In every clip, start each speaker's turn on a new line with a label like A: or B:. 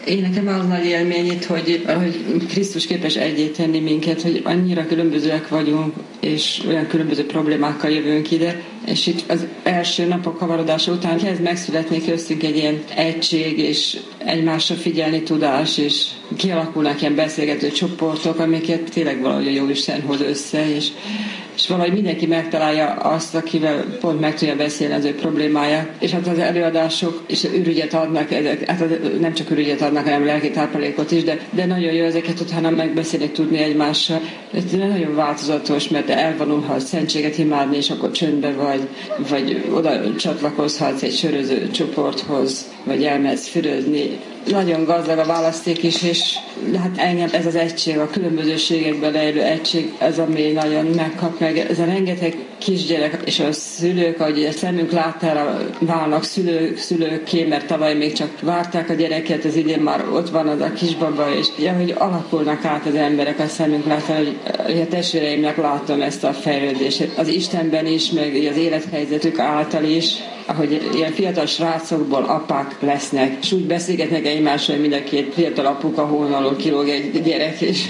A: Én nekem az nagy élmény itt, hogy Krisztus képes egyé tenni minket, hogy annyira különbözőek vagyunk, és olyan különböző problémákkal jövünk ide, és itt az első napok havarodása után kezd megszületni köztünk egy ilyen egység, és egymásra figyelni tudás, és kialakulnak ilyen beszélgető csoportok, amiket tényleg valahogy a Jóisten hoz össze, és valahogy mindenki megtalálja azt, akivel pont meg tudja beszélni az ő problémáját. És hát az előadások és ürügyet adnak, hát nem csak ürügyet adnak, hanem lelki táplálékot is, de nagyon jó ezeket utána megbeszélni tudni egymással. Ez nagyon változatos, mert elvonulhatsz szentséget imádni, és akkor csöndbe vagy oda csatlakozhatsz egy söröző csoporthoz, vagy elmehetsz fürödni. Nagyon gazdag a választék is, és hát engem ez az egység, a különbözőségekben lejlő egység, ez ami nagyon megkap meg. Ez a rengeteg kisgyerek és a szülők, ahogy a szemünk láttára válnak szülőkké, mert tavaly még csak várták a gyereket, az idén már ott van az a kisbaba, és ahogy alakulnak át az emberek a szemünk láttára, hogy a testvéreimnek látom ezt a fejlődést. Az Istenben is, meg az élethelyzetük által is, ahogy ilyen fiatal srácokból apák lesznek, és úgy beszélgetnek egymással, hogy mind a két fiatal apuka hónalól kilóg egy gyerek, és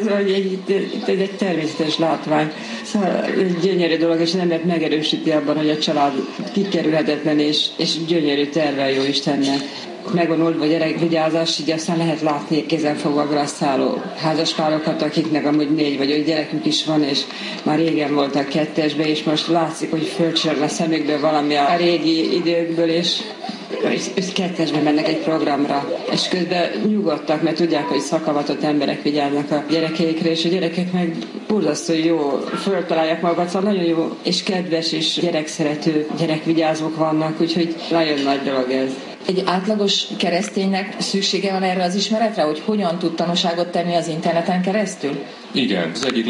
A: ez egy természetes látvány. Szóval egy gyönyörű dolog, és az embert megerősíti abban, hogy a család kikerülhetetlen, és gyönyörű terve a Jóistennek. Megvan oldva a gyerekvigyázás, így aztán lehet látni kézenfogva grasszáló házaspárokat, akiknek amúgy 4 vagy 5 gyerekük is van, és már régen voltak kettesbe, és most látszik, hogy fölcsörl a szemükből valami a régi időkből, és kettesbe mennek egy programra, és közben nyugodtak, mert tudják, hogy szakavatott emberek vigyáznak a gyerekeikre, és a gyerekek meg borzasztó jó, föltalálják magukat, szóval nagyon jó, és kedves, és gyerekszerető gyerekvigyázók vannak, úgyhogy nagyon nagy dolog ez.
B: Egy átlagos kereszténynek szüksége van erre az ismeretre, hogy hogyan tud tanúságot tenni az interneten keresztül?
C: Igen, az egyik